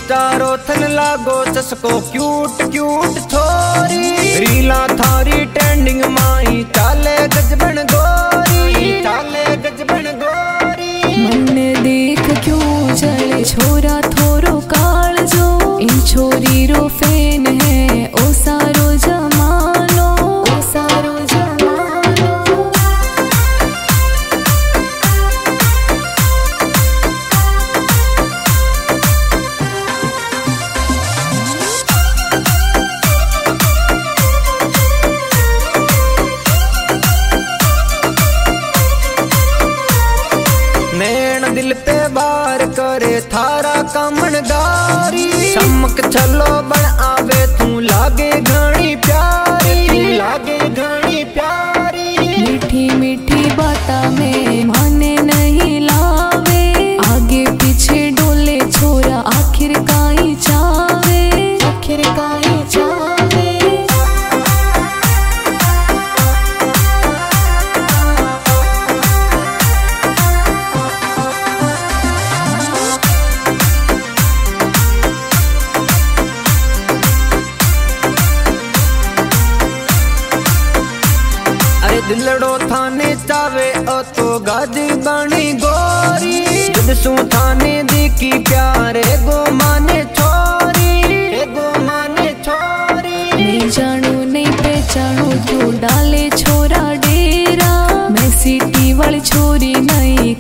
Star थन लागो चसको cute cute छोरी रीला थारी ट्रेंडिंग माई चाले गजबन गोरी चाले गजबन गोरी मन देख क्यों चले छोरा थोरो काल जो इन छोरी रो फैन है ओ सारो जमानो ओ सारो जमानो। नैन दिल पे बार करे थारा कमनदारी चमक छलो बन आवे तू लागे घणी प्यारी लागे घणी प्यारी मीठी मीठी बाता में माने नहीं लावे आगे पीछे डोले छोरा आखिर काई चावे आखिर काई चावे। दिलड़ो थाने चावे ओ तो गाजी बनी गोरी जब सू थाने दिखी प्यारे गो माने छोरी गो माने छोरी। नहीं जानू नहीं पहचानू क्यों डाले छोरा डेरा मैं सिटी वाली छोरी नहीं